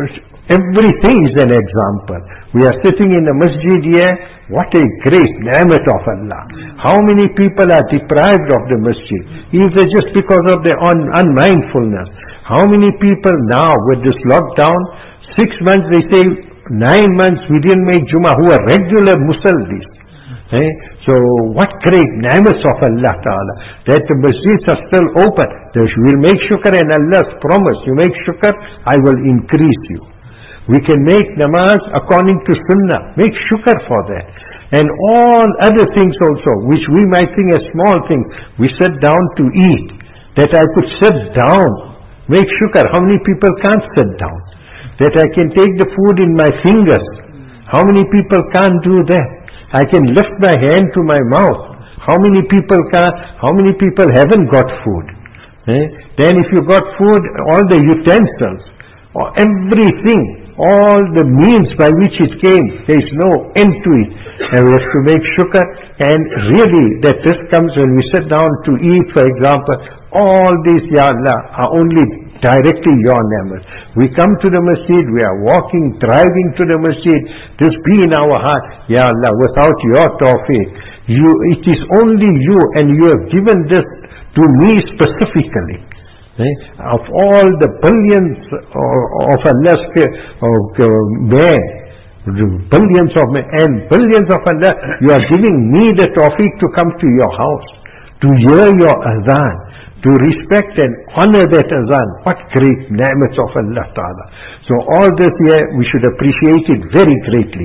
Everything is an example. We are sitting in a masjid here. What a great ni'mat of Allah. How many people are deprived of the masjid? Either just because of their unmindfulness. How many people now with this lockdown, 6 months they say, 9 months we didn't make Jummah, who are regular Musaldis. So what great ni'mats of Allah Ta'ala, that the masjids are still open. We'll make shukr, and Allah's promise, you make shukr, I will increase you. We can make namaz according to sunnah, make shukr for that. And all other things also, which we might think as small things, we sit down to eat, that I could sit down, make shukr. How many people can't sit down? That I can take the food in my fingers. How many people can't do that? I can lift my hand to my mouth. How many people can't? How many people haven't got food? Then if you got food, all the utensils, or everything, all the means by which it came, there is no end to it. And we have to make shukr. And really, that this comes when we sit down to eat, for example, all these, Ya Allah, are only directly your ni'mat. We come to the masjid, we are walking, driving to the masjid, this be in our heart, Ya Allah, without your tawfiq, it is only you, and you have given this to me specifically. Of all the billions of Allah's man, billions of men and billions of Allah, you are giving me the tawfiq to come to your house, to hear your azan, to respect and honor that azan. What great ni'mats of Allah Ta'ala. So all this here, we should appreciate it very greatly.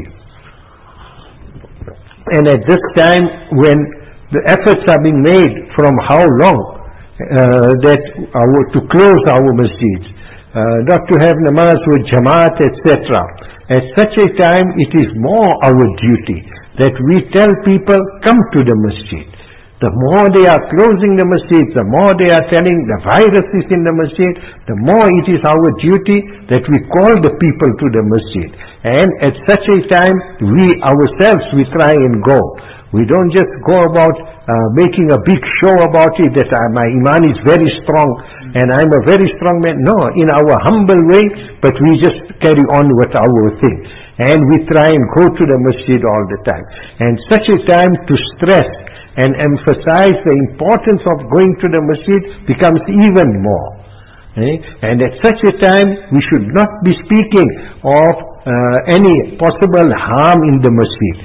And at this time, when the efforts are being made from how long, to close our masjids, not to have namaz with jamaat, etc. At such a time, it is more our duty that we tell people, come to the masjid. The more they are closing the masjid, the more they are telling the virus is in the masjid, the more it is our duty that we call the people to the masjid. And at such a time, we ourselves, we try and go. We don't just go about making a big show about it, that my iman is very strong and I'm a very strong man. No, in our humble way, but we just carry on with our thing. And we try and go to the masjid all the time. And such a time to stress and emphasize the importance of going to the masjid becomes even more. And at such a time, we should not be speaking of any possible harm in the masjid.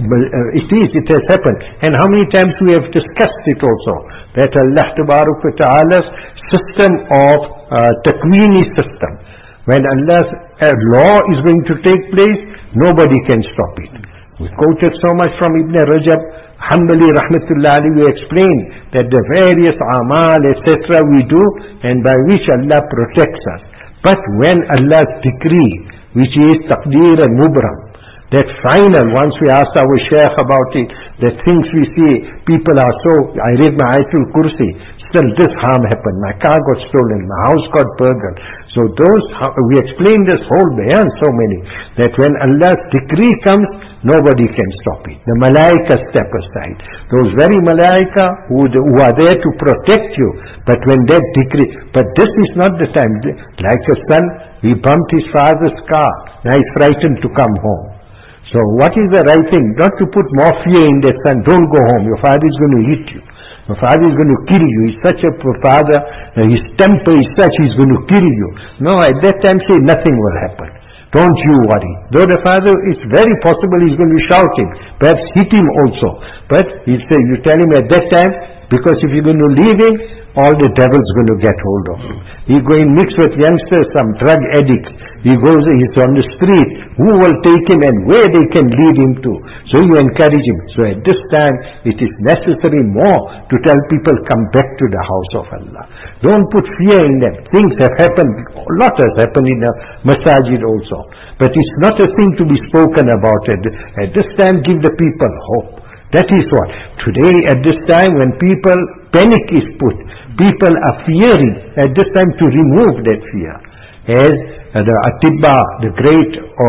It has happened. And how many times we have discussed it also, that Allah Ta'ala's system of Takwini system, when Allah's law is going to take place, nobody can stop it. We quoted so much from Ibn Rajab Hanbali Rahmatullah Ali. We explained that the various amal, etc. we do, and by which Allah protects us. But when Allah's decree, which is Taqdeer and Mubram, that final, once we asked our Shaykh about it, the things we see, people are so, I read my Ayatul Kursi, still this harm happened, my car got stolen, my house got burgled. So those, we explained this whole bayan so many, that when Allah's decree comes, nobody can stop it. The malaika step aside. Those very malaika who are there to protect you, but when that decree, but this is not the time, like a son, he bumped his father's car, now he's frightened to come home. So what is the right thing? Not to put more fear in that son, don't go home, your father is going to hit you. Your father is going to kill you. He's such a father, his temper is such, he's going to kill you. No, at that time say nothing will happen. Don't you worry. Though the father, it's very possible he's going to shout him, perhaps hit him also. But he'll say, you tell him at that time, because if you're going to leave him, all the devil's going to get hold of him. He's going to mix with youngsters, some drug addicts. He's on the street. Who will take him and where they can lead him to? So you encourage him. So at this time, it is necessary more to tell people, come back to the house of Allah. Don't put fear in them. Things have happened. A lot has happened in the masajid also. But it's not a thing to be spoken about. At this time, give the people hope. That is what. Today, at this time, when panic is put, people are fearing at this time to remove that fear. As the Atibba, the great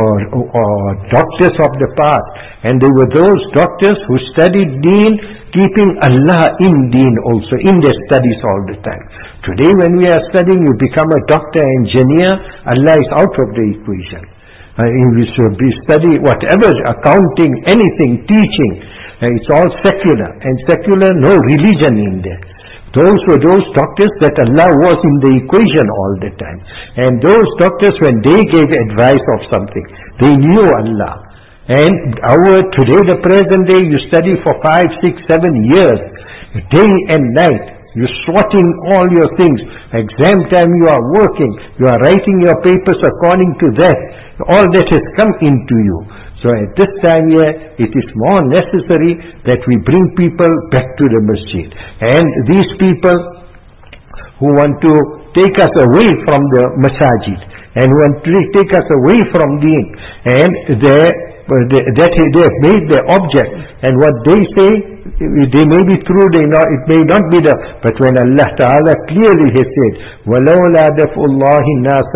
doctors of the past, and they were those doctors who studied Deen, keeping Allah in Deen also, in their studies all the time. Today when we are studying, you become a doctor, engineer, Allah is out of the equation. We study whatever, accounting, anything, teaching. It's all secular. And secular, no religion in there. Those were those doctors that Allah was in the equation all the time. And those doctors, when they gave advice of something, they knew Allah. And today, the present day, you study for 5, 6, 7 years, day and night. You're sorting all your things. Exam time you are working. You are writing your papers according to that. All that has come into you. So at this time here, it is more necessary that we bring people back to the masjid. And these people who want to take us away from the masajid and who want to take us away from deen, and that they have made their object, and what they say, they may be true, it may not be the, but when Allah Ta'ala clearly has said, وَلَوْلَا دَفْءُ اللَّهِ النَّاسَ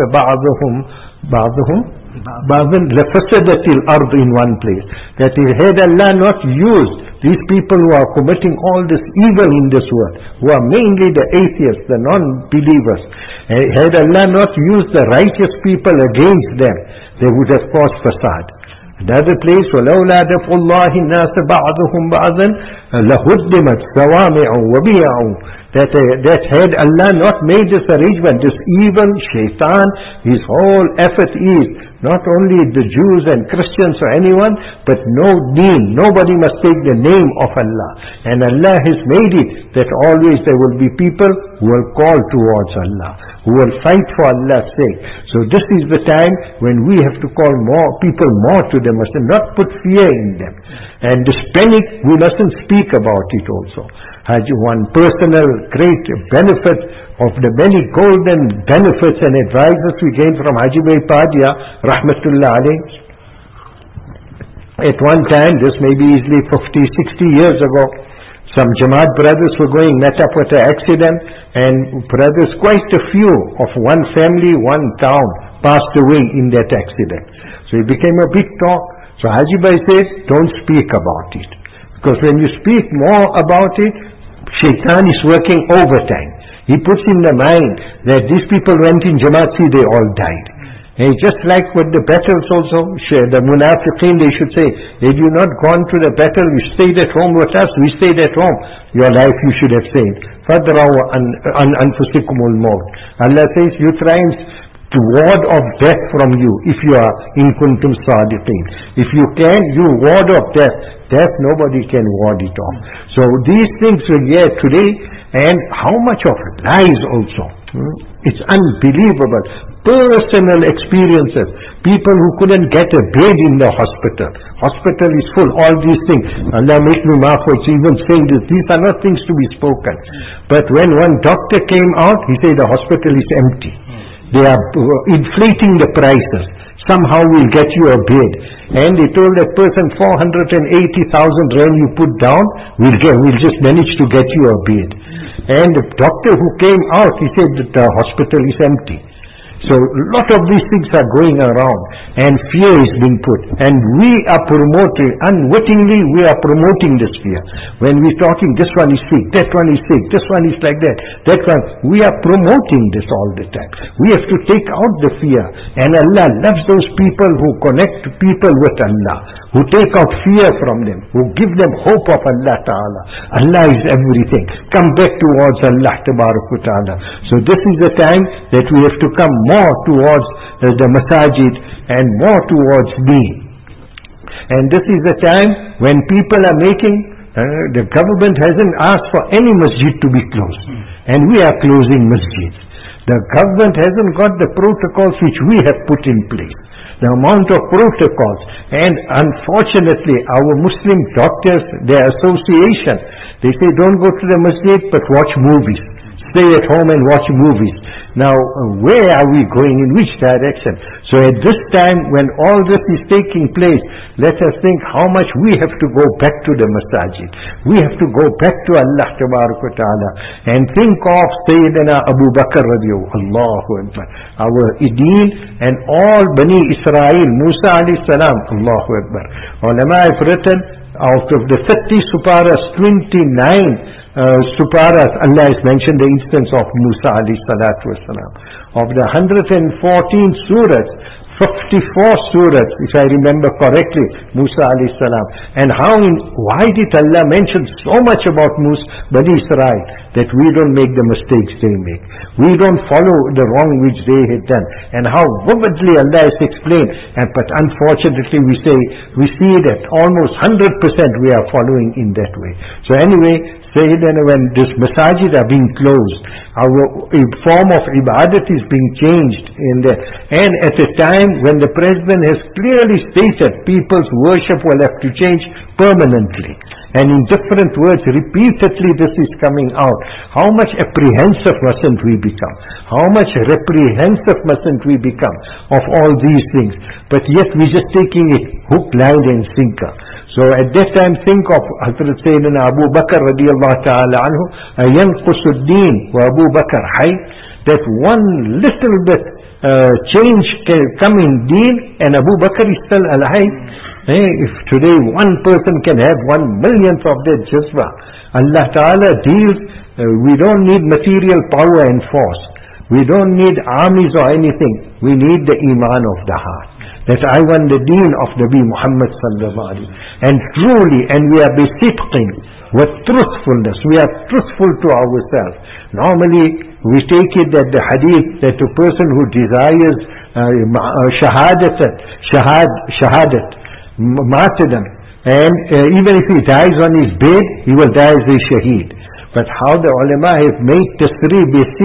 بَعْضُهُمْ لَفَسَدَتِ الْأَرْضِ in one place. That is, had Allah not used these people who are committing all this evil in this world, who are mainly the atheists, the non-believers, had Allah not used the righteous people against them, they would have caused fasad. Another place, وَلَوْلَا دَفْءُ اللَّهِ النَّاسَ بَعْضُهُمْ بَعْضًا لَهُدِّمَتْ صَوَامِعُ وَبِيَعُ. That had Allah not made this arrangement, this evil shaitan, his whole effort is not only the Jews and Christians or anyone, but no deen. Nobody must take the name of Allah. And Allah has made it that always there will be people who will call towards Allah, who will fight for Allah's sake. So this is the time when we have to call people more to the masjid, not put fear in them. And this panic, we mustn't speak about it also. One personal great benefit of the many golden benefits and advices we gained from Haji Bhai Padia, Rahmatullah alayh. At one time, this may be easily 50, 60 years ago, some Jamaat brothers were met up with an accident, and brothers, quite a few of one family, one town, passed away in that accident. So it became a big talk. So Haji Bhai said, don't speak about it. Because when you speak more about it, Shaitan is working overtime. He puts in the mind that these people went in Jamaat, see, they all died. And just like with the battles also, the munafiqeen, they should say, had you not gone to the battle, you stayed at home with us, we stayed at home, your life you should have saved. فَادْرَوْا أَنْ أَنفُسِكُمُ الْمَوْتِ. Allah says, you try and to ward off death from you, if you are in kuntum sadiqeen. If you can, you ward off death. Death, nobody can ward it off. So these things we hear today, and how much of lies also. It's unbelievable. Personal experiences. People who couldn't get a bed in the hospital. Hospital is full, all these things. Allah make me maaf for even saying this. These are not things to be spoken. But when one doctor came out, he said the hospital is empty. They are inflating the prices. Somehow we'll get you a bed. And they told that person 480,000 rand you put down, we'll just manage to get you a bed. And the doctor who came out, he said that the hospital is empty. So a lot of these things are going around, and fear is being put, and we are promoting, unwittingly we are promoting this fear. When we're talking, this one is sick, that one is sick, this one is like that one, we are promoting this all the time. We have to take out the fear, and Allah loves those people who connect people with Allah, who take out fear from them, who give them hope of Allah Ta'ala. Allah is everything. Come back towards Allah Ta'ala. So this is the time that we have to come more towards the masajid and more towards deen. And this is the time when people are making, the government hasn't asked for any masjid to be closed. And we are closing masjids. The government hasn't got the protocols which we have put in place. The amount of protocols, and unfortunately our Muslim doctors, their association, they say don't go to the masjid but watch movies. Stay at home and watch movies. Now, where are we going? In which direction? So at this time, when all this is taking place, let us think how much we have to go back to the masajid. We have to go back to Allah Ta'ala and think of Sayyidina Abu Bakr radiallahu Allahu Akbar, our deen, and all Bani Israel, Musa alayhi salam, Allahu Akbar. Ulama have written, out of the 30 suparas, 29 suparas, Allah has mentioned the instance of Musa alayhi salatu wasalam. Of the 114 surahs, 54 surahs, if I remember correctly, Musa alayhi salam. And why did Allah mention so much about Bani Israel? That we don't make the mistakes they make. We don't follow the wrong which they had done. And how vividly Allah has explained. But unfortunately we see that almost 100% we are following in that way. So anyway, Sayyidina, when this masajid are being closed, our form of ibadat is being changed in there. And at a time when the President has clearly stated people's worship will have to change permanently. And in different words, repeatedly this is coming out. How much apprehensive mustn't we become? How much reprehensive mustn't we become of all these things? But yet we're just taking it hook, line and sinker. So at that time think of Hazrat Sayyidina Abu Bakr radiyallahu ta'ala anhu, yanqusuddin wa Abu Bakr hay, that one little bit change can come in deen and Abu Bakr is still alive. If today one person can have 1 millionth of that jazba, Allah Ta'ala deals, we don't need material power and force. We don't need armies or anything. We need the iman of the heart. That I want the deen of Nabi Muhammad sallallahu alaihi wasallam. And truly, and we are besidqin, with truthfulness. We are truthful to ourselves. Normally, we take it that the hadith, that a person who desires shahadat, martyrdom, and even if he dies on his bed, he will die as a shaheed. But how the ulama have made tasrih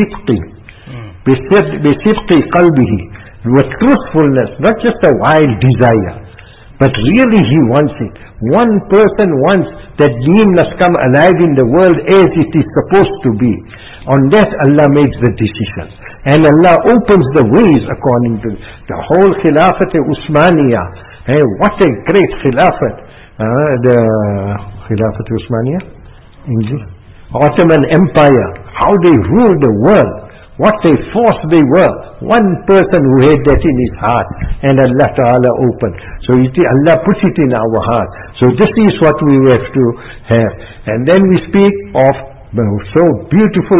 bisidqi qalbihi, with truthfulness, not just a wild desire, but really he wants it. One person wants that deen must come alive in the world as it is supposed to be. On that Allah makes the decisions. And Allah opens the ways according to the whole Khilafat Usmaniyah. Hey, what a great Khilafat. The Khilafat Usmaniyah? English? Ottoman Empire. How they ruled the world. What a force they were. One person who had that in his heart. And Allah Ta'ala opened. So Allah puts it in our heart. So this is what we have to have. And then we speak of so beautiful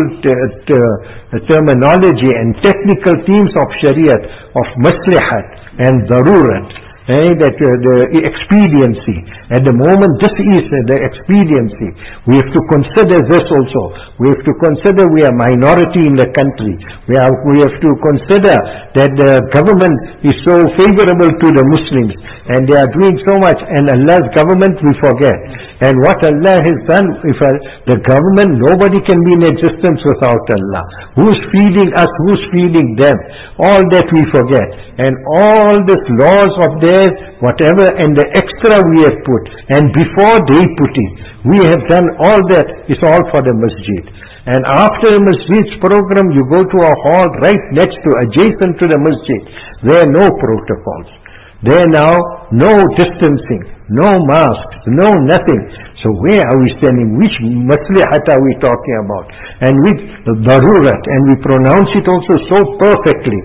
terminology and technical themes of Shariat, of Maslahat and Darurat. That the expediency. At the moment this is the expediency. We have to consider this also. We have to consider we are minority in the country. We have to consider that the government is so favorable to the Muslims and they are doing so much, and Allah's government we forget. And what Allah has done, if the government, nobody can be in existence without Allah. Who's feeding us, who's feeding them? All that we forget. And all these laws of theirs, whatever, and the extra we have put, and before they put it, we have done all that. It's all for the masjid. And after the masjid's program, you go to a hall right next to, adjacent to the masjid. There are no protocols. There now, no distancing, no masks, no nothing. So where are we standing? Which maslahat are we talking about? And with darurat, and we pronounce it also so perfectly.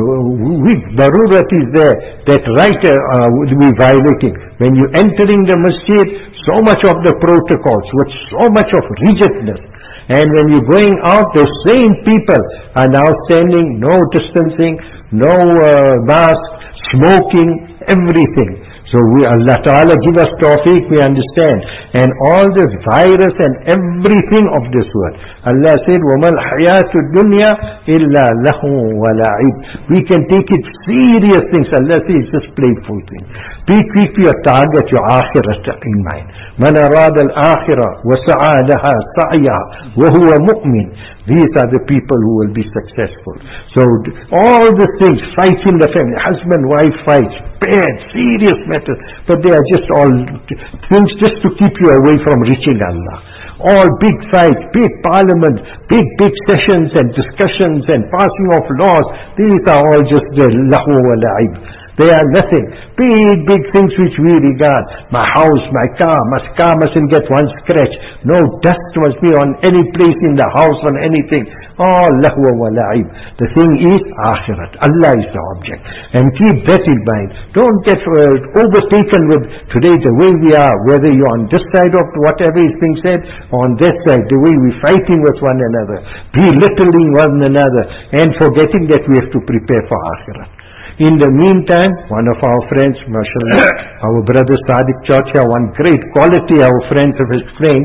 Which darurat is there that right we violating? When you entering the masjid, so much of the protocols, with so much of rigidness. And when you're going out, the same people are now standing, no distancing, no mask, smoking, everything. So Allah Ta'ala give us tawfiq, we understand. And all this virus and everything of this world. Allah said, وَمَا الْحَيَاةُ الدُّنْيَا إِلَّا لَهُ وَلَعِبْ. We can take it serious things. Allah says it's just playful things. Keep your target, your akhirat in mind. مَنْ أَرَادَ الْآخِرَةَ وَسَعَى لَهَا سَعْيَهَا وَهُوَ مُؤْمِنٌ. These are the people who will be successful. So all the things, fights in the family, husband-wife fights, bad, serious matters, but they are just all things just to keep you away from reaching Allah. All big fights, big parliament, big sessions and discussions and passing of laws, these are all just the lahu wa la'ib. They are nothing. Big things which we regard. My house, my car mustn't get one scratch. No dust must be on any place in the house, on anything. Oh, lahwa wa la'ib. The thing is akhirat. Allah is the object. And keep that in mind. Don't get overtaken with today the way we are, whether you're on this side of whatever is being said, or on that side, the way we're fighting with one another, belittling one another, and forgetting that we have to prepare for akhirat. In the meantime, one of our friends, mashallah, our brother Sadiq Chacha, one great quality our friends have explained,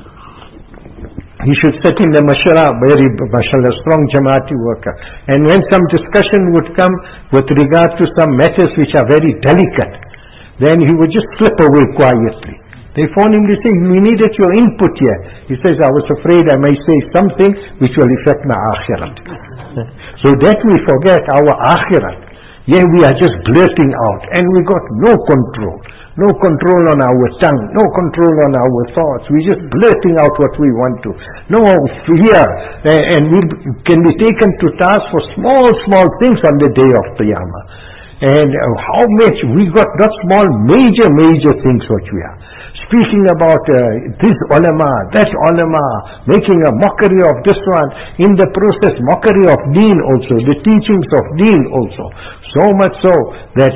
he should sit in the mashara, very mashallah, strong Jamaati worker. And when some discussion would come with regard to some matters which are very delicate, then he would just slip away quietly. They phone him, they say, we needed your input here. He says, I was afraid I may say something which will affect my akhirat. So that we forget our akhirat. Yeah, we are just blurting out, and we got no control. No control on our tongue, no control on our thoughts. We're just blurting out what we want to. No fear. And we can be taken to task for small things on the day of Qiyamah. And how much we got, not small, major things what we are. Speaking about this ulama, that ulama, making a mockery of this one, in the process mockery of deen also, the teachings of deen also. So much so that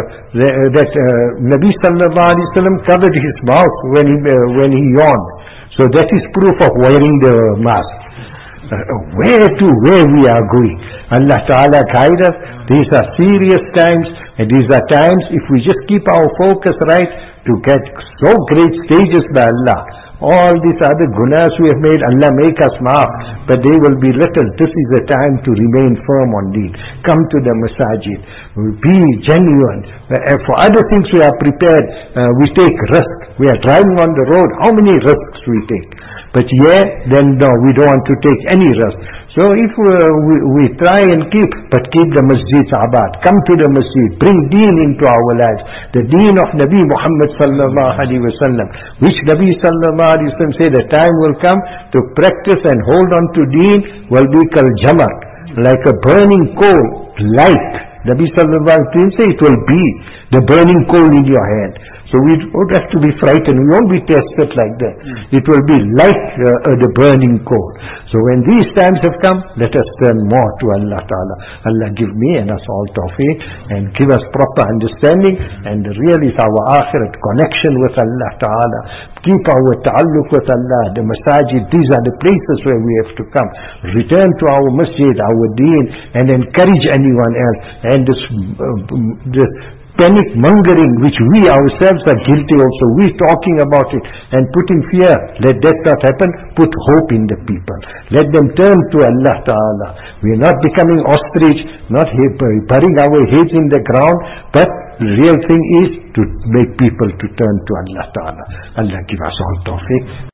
Nabi sallallahu alaihi wasallam covered his mouth when he yawned. So that is proof of wearing the mask. Where we are going. Allah Ta'ala guide us. These are serious times, and these are times if we just keep our focus right to get so great stages by Allah. All these other gunas we have made, Allah make us maaf, but they will be little. This is the time to remain firm on deen. Come to the masajid. Be genuine. For other things we are prepared. We take risk. We are driving on the road. How many risks we take? But then no, we don't want to take any risk. So if we try and keep the masjid abad, come to the masjid, bring deen into our lives, the deen of Nabi Muhammad sallallahu alaihi wasallam, which Nabi sallallahu alaihi wasallam said the time will come to practice and hold on to deen will be kal jamar, like a burning coal, light. Nabi sallallahu alaihi wasallam say it will be the burning coal in your hand. So we don't have to be frightened. We won't be tested like that. It will be like the burning coal. So when these times have come, let us turn more to Allah Ta'ala. Allah give me and us all tawfiq and give us proper understanding and really our akhirat connection with Allah Ta'ala. Keep our ta'alluq with Allah. The masajid, these are the places where we have to come. Return to our masjid, our deen, and encourage anyone else. And this panic mongering which we ourselves are guilty also, we talking about it and putting fear, let that not happen. Put hope in the people, let them turn to Allah Ta'ala. We are not becoming ostrich, not burying our heads in the ground, but the real thing is to make people to turn to Allah Ta'ala. Allah give us all tawfiq.